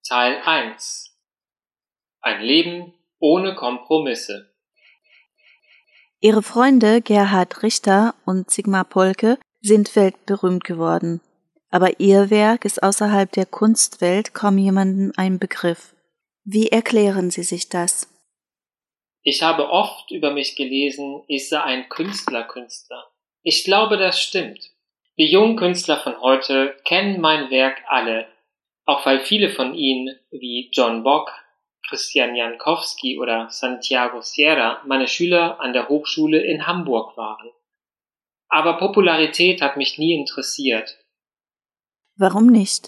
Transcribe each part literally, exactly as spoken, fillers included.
Teil eins. Ein Leben ohne Kompromisse. Ihre Freunde Gerhard Richter und Sigmar Polke sind weltberühmt geworden. Aber ihr Werk ist außerhalb der Kunstwelt kaum jemandem ein Begriff. Wie erklären Sie sich das? Ich habe oft über mich gelesen, ich sei ein Künstler-Künstler. Ich glaube, das stimmt. Die jungen Künstler von heute kennen mein Werk alle, auch weil viele von ihnen, wie John Bock, Christian Jankowski oder Santiago Sierra, meine Schüler an der Hochschule in Hamburg waren. Aber Popularität hat mich nie interessiert. Warum nicht?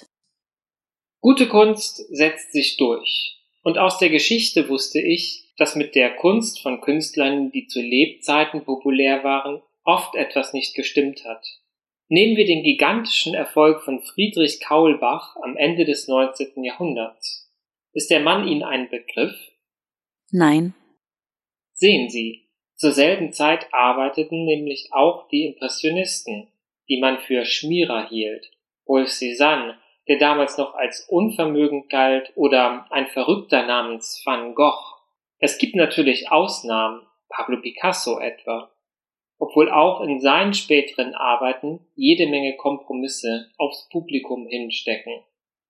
Gute Kunst setzt sich durch. Und aus der Geschichte wusste ich, dass mit der Kunst von Künstlern, die zu Lebzeiten populär waren, oft etwas nicht gestimmt hat. Nehmen wir den gigantischen Erfolg von Friedrich Kaulbach am Ende des neunzehnten Jahrhunderts. Ist der Mann Ihnen ein Begriff? Nein. Sehen Sie, zur selben Zeit arbeiteten nämlich auch die Impressionisten, die man für Schmierer hielt, Paul Cézanne, der damals noch als unvermögend galt, oder ein Verrückter namens Van Gogh. Es gibt natürlich Ausnahmen, Pablo Picasso etwa, obwohl auch in seinen späteren Arbeiten jede Menge Kompromisse aufs Publikum hinstecken.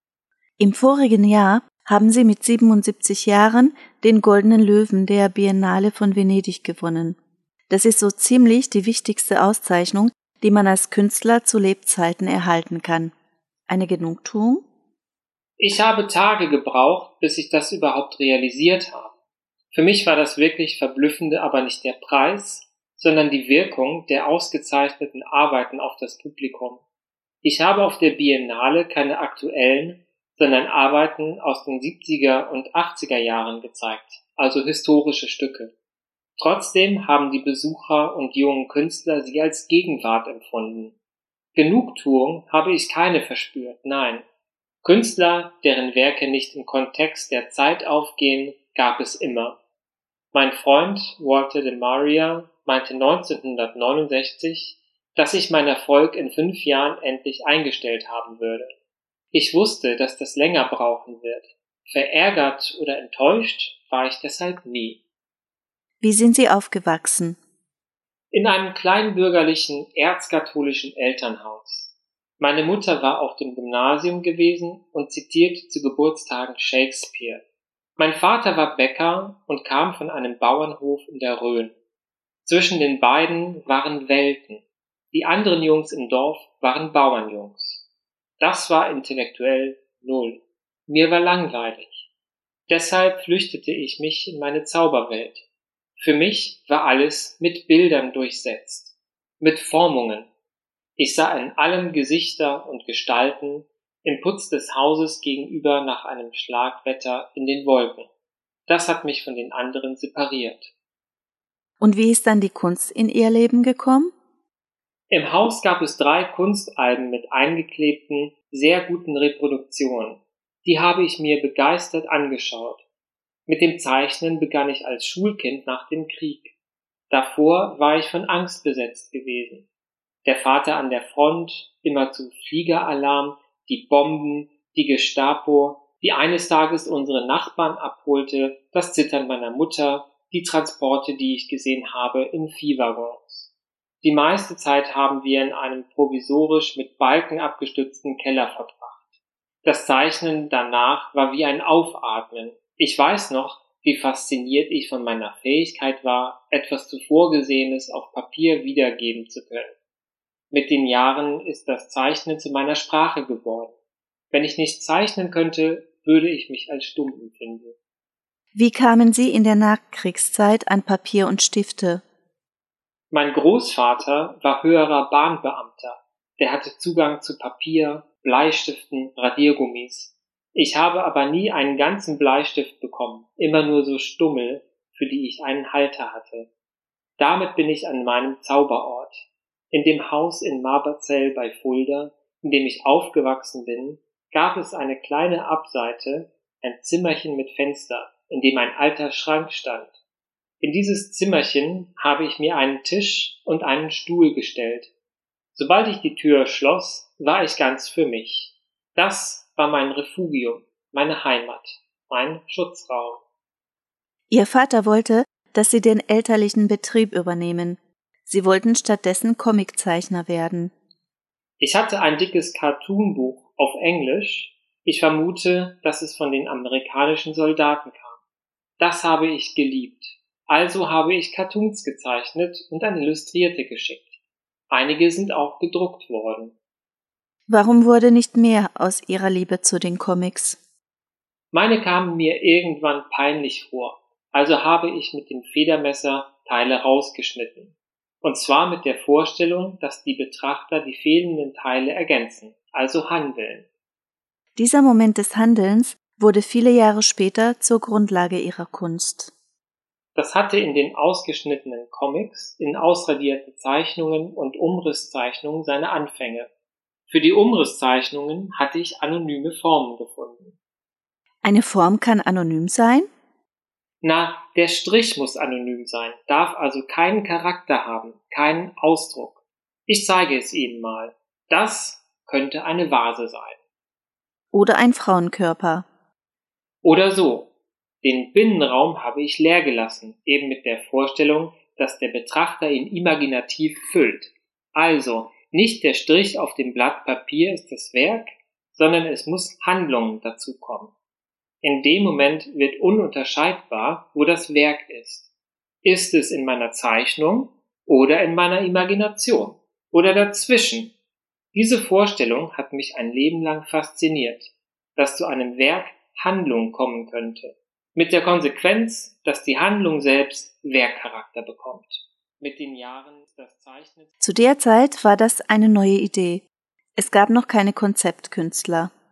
Im vorigen Jahr haben Sie mit siebenundsiebzig Jahren den Goldenen Löwen der Biennale von Venedig gewonnen. Das ist so ziemlich die wichtigste Auszeichnung, die man als Künstler zu Lebzeiten erhalten kann. Eine Genugtuung? Ich habe Tage gebraucht, bis ich das überhaupt realisiert habe. Für mich war das wirklich Verblüffende aber nicht der Preis, sondern die Wirkung der ausgezeichneten Arbeiten auf das Publikum. Ich habe auf der Biennale keine aktuellen, sondern Arbeiten aus den siebziger und achtziger Jahren gezeigt, also historische Stücke. Trotzdem haben die Besucher und jungen Künstler sie als Gegenwart empfunden. Genugtuung habe ich keine verspürt, nein. Künstler, deren Werke nicht im Kontext der Zeit aufgehen, gab es immer. Mein Freund Walter de Maria meinte neunzehnhundertneunundsechzig, dass sich mein Erfolg in fünf Jahren endlich eingestellt haben würde. Ich wusste, dass das länger brauchen wird. Verärgert oder enttäuscht war ich deshalb nie. Wie sind Sie aufgewachsen? In einem kleinbürgerlichen, erzkatholischen Elternhaus. Meine Mutter war auf dem Gymnasium gewesen und zitierte zu Geburtstagen Shakespeare. Mein Vater war Bäcker und kam von einem Bauernhof in der Rhön. Zwischen den beiden waren Welten. Die anderen Jungs im Dorf waren Bauernjungs. Das war intellektuell null. Mir war langweilig. Deshalb flüchtete ich mich in meine Zauberwelt. Für mich war alles mit Bildern durchsetzt, mit Formungen. Ich sah in allem Gesichter und Gestalten, im Putz des Hauses gegenüber nach einem Schlagwetter in den Wolken. Das hat mich von den anderen separiert. Und wie ist dann die Kunst in Ihr Leben gekommen? Im Haus gab es drei Kunstalben mit eingeklebten, sehr guten Reproduktionen. Die habe ich mir begeistert angeschaut. Mit dem Zeichnen begann ich als Schulkind nach dem Krieg. Davor war ich von Angst besetzt gewesen. Der Vater an der Front, immerzu Fliegeralarm, die Bomben, die Gestapo, die eines Tages unsere Nachbarn abholte, das Zittern meiner Mutter, die Transporte, die ich gesehen habe in Viehwaggons. Die meiste Zeit haben wir in einem provisorisch mit Balken abgestützten Keller verbracht. Das Zeichnen danach war wie ein Aufatmen. Ich weiß noch, wie fasziniert ich von meiner Fähigkeit war, etwas zuvor Gesehenes auf Papier wiedergeben zu können. Mit den Jahren ist das Zeichnen zu meiner Sprache geworden. Wenn ich nicht zeichnen könnte, würde ich mich als stumm empfinden. Wie kamen Sie in der Nachkriegszeit an Papier und Stifte? Mein Großvater war höherer Bahnbeamter. Der hatte Zugang zu Papier, Bleistiften, Radiergummis. Ich habe aber nie einen ganzen Bleistift bekommen, immer nur so Stummel, für die ich einen Halter hatte. Damit bin ich an meinem Zauberort. In dem Haus in Marberzell bei Fulda, in dem ich aufgewachsen bin, gab es eine kleine Abseite, ein Zimmerchen mit Fenster, in dem ein alter Schrank stand. In dieses Zimmerchen habe ich mir einen Tisch und einen Stuhl gestellt. Sobald ich die Tür schloss, war ich ganz für mich. Das war mein Refugium. meine Heimat, mein Schutzraum. Ihr Vater wollte, dass Sie den elterlichen Betrieb übernehmen. Sie wollten stattdessen Comiczeichner werden. Ich hatte ein dickes Cartoonbuch auf Englisch. Ich vermute, dass es von den amerikanischen Soldaten kam. Das habe ich geliebt. Also habe ich Cartoons gezeichnet und an Illustrierte geschickt. Einige sind auch gedruckt worden. Warum wurde nicht mehr aus Ihrer Liebe zu den Comics? Meine kamen mir irgendwann peinlich vor, also habe ich mit dem Federmesser Teile rausgeschnitten. Und zwar mit der Vorstellung, dass die Betrachter die fehlenden Teile ergänzen, also handeln. Dieser Moment des Handelns wurde viele Jahre später zur Grundlage Ihrer Kunst. Das hatte in den ausgeschnittenen Comics, in ausradierten Zeichnungen und Umrisszeichnungen seine Anfänge. Für die Umrisszeichnungen hatte ich anonyme Formen gefunden. Eine Form kann anonym sein? Na, der Strich muss anonym sein, darf also keinen Charakter haben, keinen Ausdruck. Ich zeige es Ihnen mal. Das könnte eine Vase sein. Oder ein Frauenkörper. Oder so. Den Binnenraum habe ich leer gelassen, eben mit der Vorstellung, dass der Betrachter ihn imaginativ füllt. Also, nicht der Strich auf dem Blatt Papier ist das Werk, sondern es muss Handlung dazu kommen. In dem Moment wird ununterscheidbar, wo das Werk ist. Ist es in meiner Zeichnung oder in meiner Imagination oder dazwischen? Diese Vorstellung hat mich ein Leben lang fasziniert, dass zu einem Werk Handlung kommen könnte. Mit der Konsequenz, dass die Handlung selbst Werkcharakter bekommt. Mit den Jahren ist das Zeichnen. Zu der Zeit war das eine neue Idee. Es gab noch keine Konzeptkünstler.